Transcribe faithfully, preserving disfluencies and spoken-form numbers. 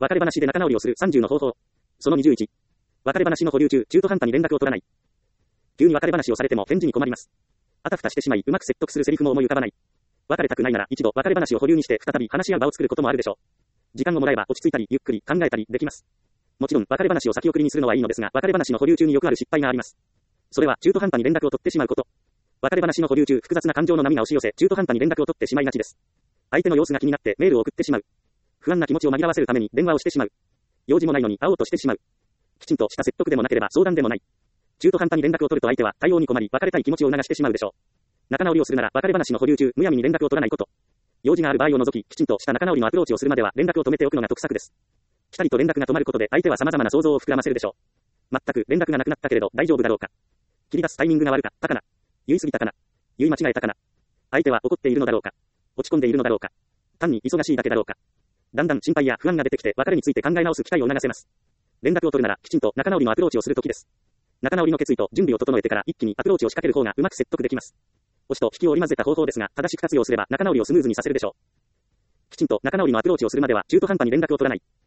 別れ話で仲直りをするさんじゅうの方法。そのにじゅういち。別れ話の保留中、中途半端に連絡を取らない。急に別れ話をされても返事に困ります。あたふたしてしまい、うまく説得するセリフも思い浮かばない。別れたくないなら一度別れ話を保留にして再び話し合う場を作ることもあるでしょう。時間をもらえば落ち着いたりゆっくり考えたりできます。もちろん別れ話を先送りにするのはいいのですが、別れ話の保留中によくある失敗があります。それは中途半端に連絡を取ってしまうこと。別れ話の保留中、複雑な感情の波が押し寄せ、中途半端に連絡を取ってしまいがちです。相手の様子が気になってメールを送ってしまう。不安な気持ちを紛らわせるために電話をしてしまう。用事もないのに会おうとしてしまう。きちんとした説得でもなければ相談でもない。中途半端に連絡を取ると相手は対応に困り、別れたい気持ちを促してしまうでしょう。仲直りをするなら別れ話の保留中、むやみに連絡を取らないこと。用事がある場合を除き、きちんとした仲直りのアプローチをするまでは連絡を止めておくのが得策です。きたりと連絡が止まることで相手は様々な想像を膨らませるでしょう。全く連絡がなくなったけれど大丈夫だろうか。切り出すタイミングが悪かったかな。言い過ぎたかな。言い間違えたかな。相手は怒っているのだろうか。落ち込んでいるのだろうか。単に忙しいだけだろうか。だんだん心配や不安が出てきて別れについて考え直す機会を促せます。連絡を取るならきちんと仲直りのアプローチをするときです。仲直りの決意と準備を整えてから一気にアプローチを仕掛ける方がうまく説得できます。押しと引きを織り交ぜた方法ですが、正しく活用すれば仲直りをスムーズにさせるでしょう。きちんと仲直りのアプローチをするまでは中途半端に連絡を取らない。